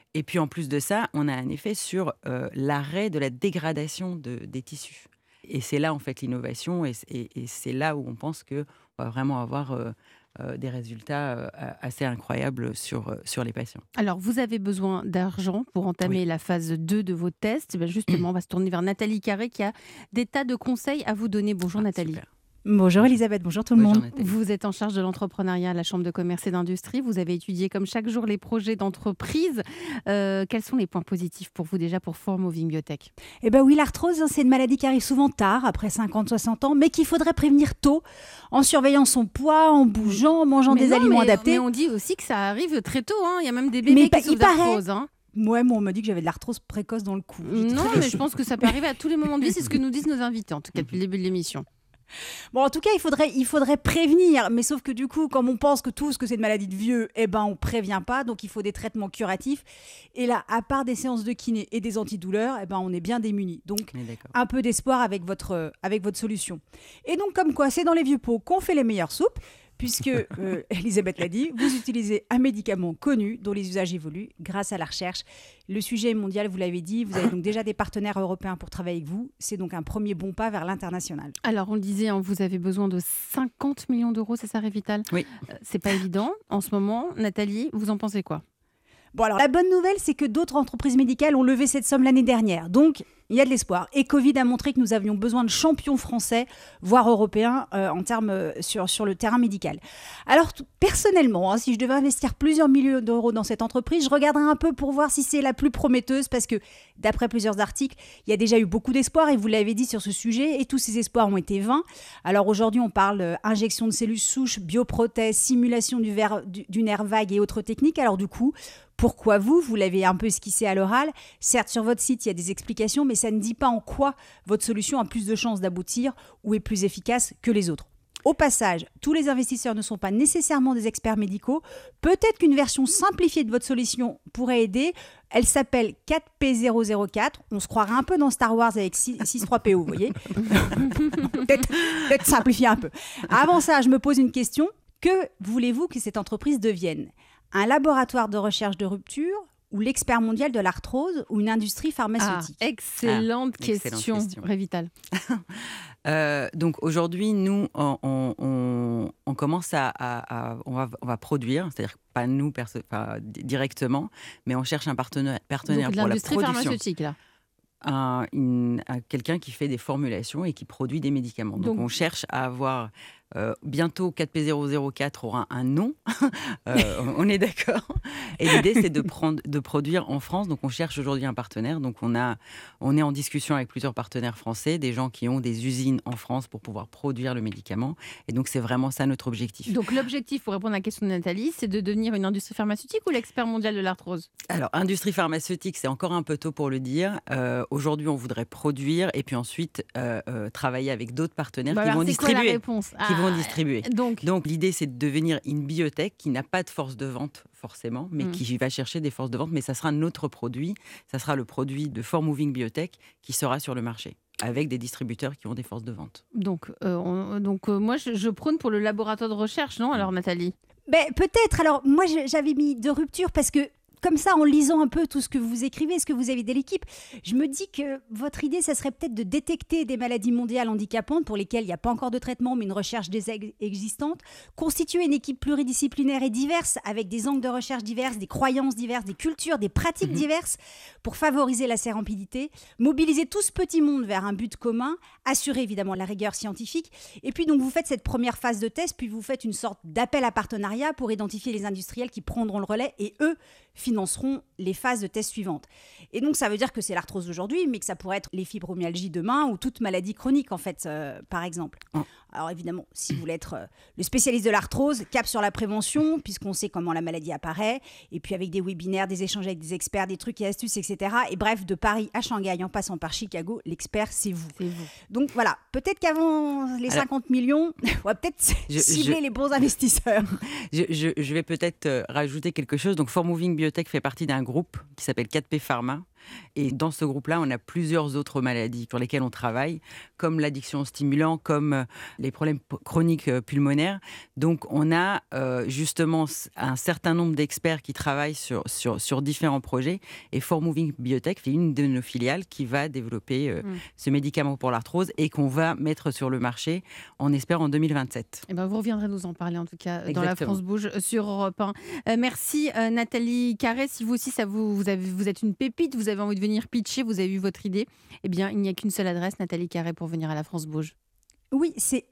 Et puis en plus de ça, on a un effet sur l'arrêt de la dégradation des tissus. Et c'est là en fait l'innovation, et c'est là où on pense qu'on va vraiment avoir des résultats assez incroyables sur les patients. Alors, vous avez besoin d'argent pour entamer la phase 2 de vos tests. Ben justement, on va se tourner vers Nathalie Carré qui a des tas de conseils à vous donner. Bonjour Nathalie. Super. Bonjour Elisabeth, bonjour tout le monde. Nathalie. Vous êtes en charge de l'entrepreneuriat à la Chambre de commerce et d'industrie. Vous avez étudié comme chaque jour les projets d'entreprise. Quels sont les points positifs pour vous déjà pour For Moving Biotech? Eh bien oui, l'arthrose, c'est une maladie qui arrive souvent tard, après 50-60 ans, mais qu'il faudrait prévenir tôt, en surveillant son poids, en bougeant, en mangeant des aliments adaptés. Mais on dit aussi que ça arrive très tôt. Il y a même des bébés qui souffrent d'arthrose. Ouais, moi on m'a dit que j'avais de l'arthrose précoce dans le cou. Non, mais je pense que ça peut arriver à tous les moments de vie. C'est ce que nous disent nos invités, en tout cas depuis le début de l'émission. Bon, en tout cas, il faudrait prévenir, mais sauf que du coup, comme on pense que c'est une maladie de vieux, on prévient pas, donc il faut des traitements curatifs. Et là, à part des séances de kiné et des antidouleurs, on est bien démunis. Donc, un peu d'espoir avec votre solution. Et donc, comme quoi, c'est dans les vieux pots qu'on fait les meilleures soupes, puisque, Elisabeth l'a dit, vous utilisez un médicament connu dont les usages évoluent grâce à la recherche. Le sujet est mondial, vous l'avez dit, vous avez donc déjà des partenaires européens pour travailler avec vous. C'est donc un premier bon pas vers l'international. Alors, on le disait, vous avez besoin de 50 millions d'euros, c'est ça, Révital? Oui. C'est pas évident en ce moment. Nathalie, vous en pensez quoi? Bon, alors la bonne nouvelle, c'est que d'autres entreprises médicales ont levé cette somme l'année dernière. Donc, il y a de l'espoir. Et Covid a montré que nous avions besoin de champions français, voire européens, en termes sur le terrain médical. Alors, personnellement, si je devais investir plusieurs millions d'euros dans cette entreprise, je regarderais un peu pour voir si c'est la plus prometteuse, parce que, d'après plusieurs articles, il y a déjà eu beaucoup d'espoir, et vous l'avez dit sur ce sujet, et tous ces espoirs ont été vains. Alors aujourd'hui, on parle injection de cellules souches, bioprothèses, simulation du nerf vague et autres techniques. Alors du coup, pourquoi vous l'avez un peu esquissé à l'oral. Certes, sur votre site, il y a des explications, mais ça ne dit pas en quoi votre solution a plus de chances d'aboutir ou est plus efficace que les autres. Au passage, tous les investisseurs ne sont pas nécessairement des experts médicaux. Peut-être qu'une version simplifiée de votre solution pourrait aider. Elle s'appelle 4P004. On se croirait un peu dans Star Wars avec 6-3PO, vous voyez. Peut-être simplifier un peu. Avant ça, je me pose une question. Que voulez-vous que cette entreprise devienne ? Un laboratoire de recherche de rupture ou l'expert mondial de l'arthrose ou une industrie pharmaceutique? Excellente question, Révital. Donc aujourd'hui, nous, on commence on va produire, c'est-à-dire pas nous directement, mais on cherche un partenaire Donc, pour la production. l'industrie pharmaceutique, là. Quelqu'un qui fait des formulations et qui produit des médicaments. Donc on cherche à avoir bientôt 4P004 aura un nom, on est d'accord. Et l'idée c'est de produire en France. Donc on cherche aujourd'hui un partenaire. Donc on est en discussion avec plusieurs partenaires français, des gens qui ont des usines en France pour pouvoir produire le médicament. Et donc c'est vraiment ça notre objectif. Donc l'objectif, pour répondre à la question de Nathalie, c'est de devenir une industrie pharmaceutique ou l'expert mondial de l'arthrose? Alors industrie pharmaceutique, c'est encore un peu tôt pour le dire. Aujourd'hui on voudrait produire et puis ensuite travailler avec d'autres partenaires qui vont distribuer. Quoi la réponse? Vont distribuer. Donc l'idée, c'est de devenir une biotech qui n'a pas de force de vente forcément, mais qui va chercher des forces de vente. Mais ça sera notre produit, ça sera le produit de For Moving Biotech qui sera sur le marché, avec des distributeurs qui ont des forces de vente. Donc moi, je prône pour le laboratoire de recherche, non? Alors Nathalie? Peut-être. Alors moi, j'avais mis de rupture parce que comme ça, en lisant un peu tout ce que vous écrivez, ce que vous avez de l'équipe, je me dis que votre idée, ça serait peut-être de détecter des maladies mondiales handicapantes pour lesquelles il n'y a pas encore de traitement, mais une recherche existante, constituer une équipe pluridisciplinaire et diverse, avec des angles de recherche diverses, des croyances diverses, des cultures, des pratiques diverses, pour favoriser la sérendipité, mobiliser tout ce petit monde vers un but commun, assurer évidemment la rigueur scientifique, et puis donc vous faites cette première phase de test, puis vous faites une sorte d'appel à partenariat pour identifier les industriels qui prendront le relais, et eux financeront les phases de test suivantes. Et donc, ça veut dire que c'est l'arthrose aujourd'hui, mais que ça pourrait être les fibromyalgies demain ou toute maladie chronique, en fait, par exemple. Alors, évidemment, si vous voulez être le spécialiste de l'arthrose, cap sur la prévention, puisqu'on sait comment la maladie apparaît, et puis avec des webinaires, des échanges avec des experts, des trucs et astuces, etc. Et bref, de Paris à Shanghai, en passant par Chicago, l'expert, c'est vous. Donc, voilà, peut-être qu'avant les 50 millions, on va peut-être cibler les bons investisseurs. Je vais peut-être rajouter quelque chose. Donc, For Moving Biotech fait partie d'un groupe qui s'appelle 4P Pharma, Et dans ce groupe-là, on a plusieurs autres maladies sur lesquelles on travaille, comme l'addiction aux stimulants, comme les problèmes chroniques pulmonaires. Donc, on a justement un certain nombre d'experts qui travaillent sur différents projets. Et For Moving Biotech fait une de nos filiales qui va développer ce médicament pour l'arthrose et qu'on va mettre sur le marché, on espère, en 2027. Eh ben, vous reviendrez nous en parler, en tout cas, dans La Exactement. France Bouge sur Europe 1. Merci Nathalie Carré. Si vous aussi, vous êtes une pépite, vous avez envie de venir pitcher, vous avez eu votre idée, eh bien, il n'y a qu'une seule adresse, Nathalie Carré, pour venir à La France Bouge. Oui, c'est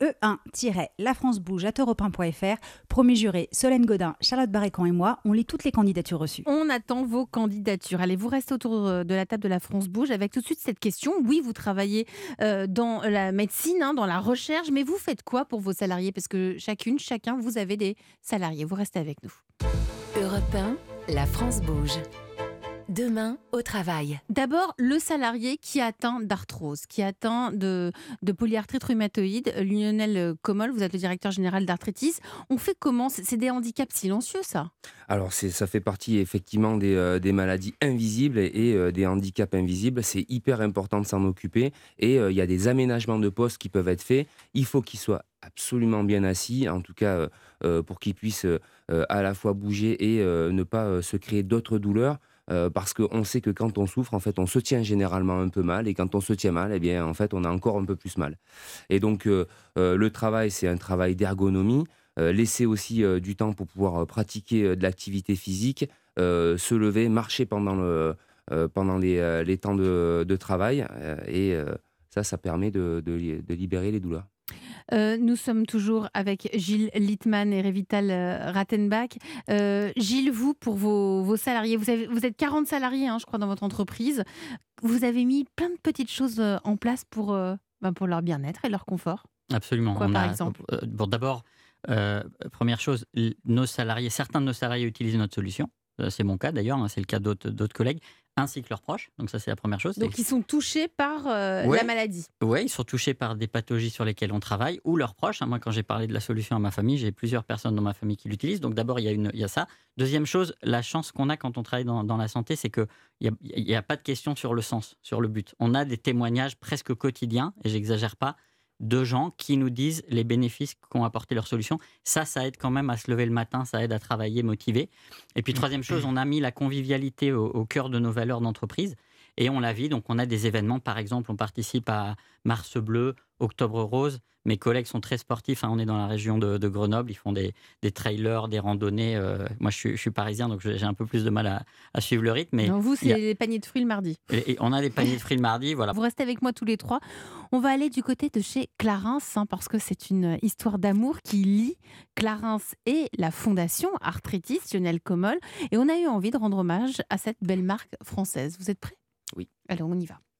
E1-lafrancebouge@europe1.fr. Premier juré, Solène Godin, Charlotte Barrécan et moi, on lit toutes les candidatures reçues. On attend vos candidatures. Allez, vous restez autour de la table de La France Bouge avec tout de suite cette question. Oui, vous travaillez dans la médecine, dans la recherche, mais vous faites quoi pour vos salariés? Parce que chacun, vous avez des salariés. Vous restez avec nous. Europe 1, la France bouge. Demain, au travail. D'abord, le salarié qui est atteint d'arthrose, qui est atteint de polyarthrite rhumatoïde. Lionel Comol, vous êtes le directeur général d'Arthritis. On fait comment? C'est des handicaps silencieux, ça? Alors, ça fait partie effectivement des maladies invisibles et des handicaps invisibles. C'est hyper important de s'en occuper. Et il y a des aménagements de poste qui peuvent être faits. Il faut qu'ils soient absolument bien assis, en tout cas pour qu'ils puissent à la fois bouger et ne pas se créer d'autres douleurs. Parce qu'on sait que quand on souffre, en fait, on se tient généralement un peu mal. Et quand on se tient mal, eh bien, en fait, on a encore un peu plus mal. Et donc, le travail, c'est un travail d'ergonomie. Laisser aussi du temps pour pouvoir pratiquer de l'activité physique, se lever, marcher pendant les temps de travail. Ça permet de libérer les douleurs. Nous sommes toujours avec Gilles Littmann et Revital Rattenbach. Gilles, vous, pour vos salariés, vous êtes 40 salariés, je crois, dans votre entreprise. Vous avez mis plein de petites choses en place pour leur bien-être et leur confort. Absolument. Quoi, par exemple? Bon, d'abord, première chose, certains de nos salariés utilisent notre solution. C'est mon cas d'ailleurs, c'est le cas d'autres collègues, ainsi que leurs proches. Donc ça, c'est la première chose. Donc ils sont touchés par la maladie. Oui, ils sont touchés par des pathologies sur lesquelles on travaille, ou leurs proches. Moi, quand j'ai parlé de la solution à ma famille, j'ai plusieurs personnes dans ma famille qui l'utilisent. Donc d'abord, il y a ça. Deuxième chose, la chance qu'on a quand on travaille dans la santé, c'est qu'il n'y a pas de question sur le sens, sur le but. On a des témoignages presque quotidiens, et j'exagère pas, de gens qui nous disent les bénéfices qu'ont apporté leurs solutions. Ça aide quand même à se lever le matin, ça aide à travailler motivé. Et puis troisième chose, on a mis la convivialité au cœur de nos valeurs d'entreprise et on la vit. Donc on a des événements, par exemple, on participe à Mars Bleu, Octobre Rose. Mes collègues sont très sportifs, on est dans la région de Grenoble, ils font des trailers, des randonnées. Moi, je suis parisien, donc j'ai un peu plus de mal à suivre le rythme. Mais non, vous, c'est les paniers de fruits le mardi. Et on a des paniers de fruits le mardi, voilà. Vous restez avec moi tous les trois. On va aller du côté de chez Clarins, parce que c'est une histoire d'amour qui lie Clarins et la fondation Arthritis, Lionel Comol. Et on a eu envie de rendre hommage à cette belle marque française. Vous êtes prêts? Oui. Alors, on y va.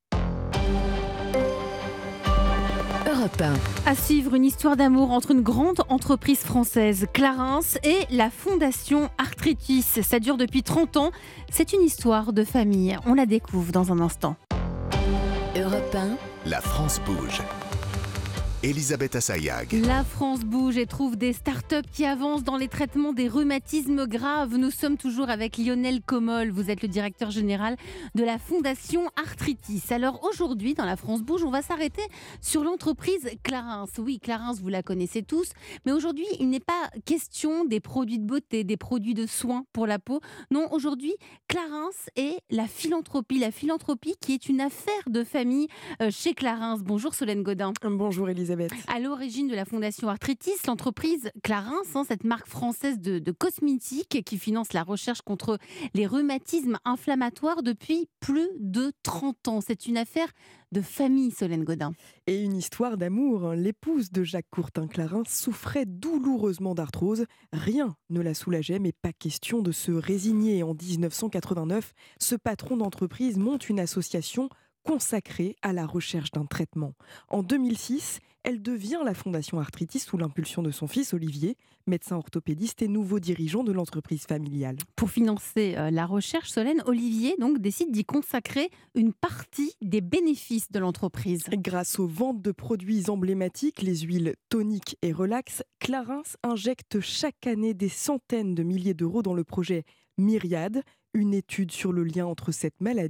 Europe 1. À suivre, une histoire d'amour entre une grande entreprise française, Clarins, et la fondation Arthritis. Ça dure depuis 30 ans. C'est une histoire de famille. On la découvre dans un instant. Europe 1. La France bouge. Elisabeth Assayag. La France bouge et trouve des startups qui avancent dans les traitements des rhumatismes graves. Nous sommes toujours avec Lionel Comol. Vous êtes le directeur général de la Fondation Arthritis. Alors aujourd'hui, dans la France bouge, on va s'arrêter sur l'entreprise Clarins. Oui, Clarins, vous la connaissez tous. Mais aujourd'hui, il n'est pas question des produits de beauté, des produits de soins pour la peau. Non, aujourd'hui, Clarins est la philanthropie. La philanthropie qui est une affaire de famille chez Clarins. Bonjour Solène Godin. Bonjour Elisabeth. À l'origine de la Fondation Arthritis, l'entreprise Clarins, cette marque française de cosmétiques qui finance la recherche contre les rhumatismes inflammatoires depuis plus de 30 ans. C'est une affaire de famille, Solène Godin. Et une histoire d'amour. L'épouse de Jacques Courtin-Clarins souffrait douloureusement d'arthrose. Rien ne la soulageait, mais pas question de se résigner. En 1989, ce patron d'entreprise monte une association consacrée à la recherche d'un traitement. En 2006, elle devient la Fondation Arthritis sous l'impulsion de son fils Olivier, médecin orthopédiste et nouveau dirigeant de l'entreprise familiale. Pour financer la recherche, Solène, Olivier donc décide d'y consacrer une partie des bénéfices de l'entreprise. Grâce aux ventes de produits emblématiques, les huiles toniques et relax, Clarins injecte chaque année des centaines de milliers d'euros dans le projet Myriade, une étude sur le lien entre cette maladie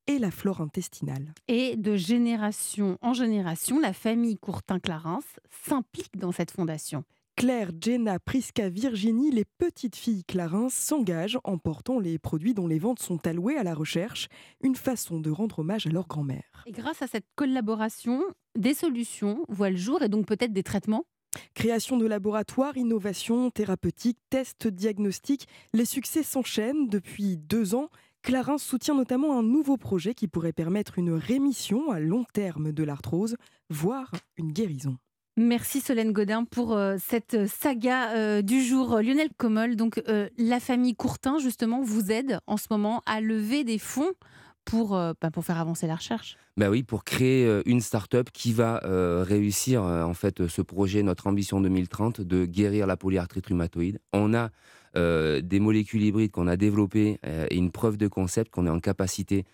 et la flore intestinale. Et de génération en génération, la famille Courtin-Clarins s'implique dans cette fondation. Claire, Jenna, Prisca, Virginie, les petites filles Clarins s'engagent en portant les produits dont les ventes sont allouées à la recherche, une façon de rendre hommage à leur grand-mère. Et grâce à cette collaboration, des solutions voient le jour et donc peut-être des traitements. Création de laboratoires, innovation thérapeutique, tests diagnostiques, les succès s'enchaînent depuis 2 ans. Clarins soutient notamment un nouveau projet qui pourrait permettre une rémission à long terme de l'arthrose, voire une guérison. Merci Solène Godin pour cette saga du jour. Lionel Commol, donc la famille Courtin justement vous aide en ce moment à lever des fonds pour faire avancer la recherche. Ben oui, pour créer une start-up qui va réussir en fait ce projet, notre ambition 2030, de guérir la polyarthrite rhumatoïde. On a des molécules hybrides qu'on a développées et une preuve de concept qu'on est en capacité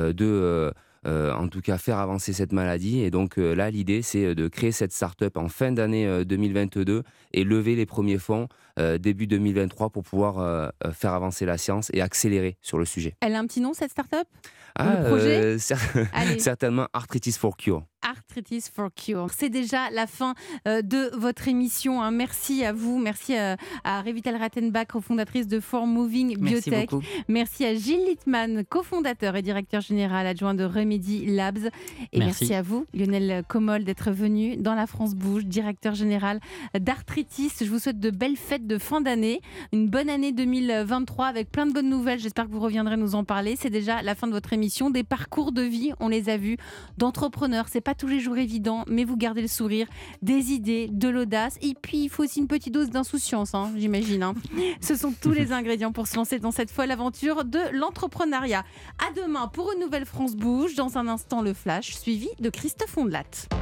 en tout cas faire avancer cette maladie. Et donc là, l'idée, c'est de créer cette start-up en fin d'année 2022 et lever les premiers fonds début 2023 pour pouvoir faire avancer la science et accélérer sur le sujet. Elle a un petit nom, cette start-up ? Le projet certainement Arthritis for Cure. Arthritis for Cure. C'est déjà la fin de votre émission. Merci à vous. Merci à Revital Rattenbach, cofondatrice de Form Moving Biotech. Merci à Gilles Littmann, cofondateur et directeur général adjoint de Remedy Labs. Et merci à vous, Lionel Commol, d'être venu dans La France Bouge, directeur général d'Arthritis. Je vous souhaite de belles fêtes de fin d'année, une bonne année 2023 avec plein de bonnes nouvelles. J'espère que vous reviendrez nous en parler. C'est déjà la fin de votre émission. Des parcours de vie, on les a vus, d'entrepreneurs. C'est pas tous les jours évident, mais vous gardez le sourire, des idées, de l'audace, et puis il faut aussi une petite dose d'insouciance, j'imagine. Ce sont tous les ingrédients pour se lancer dans cette folle aventure de l'entrepreneuriat. À demain pour une nouvelle France Bouge. Dans un instant, le Flash, suivi de Christophe Ondelat.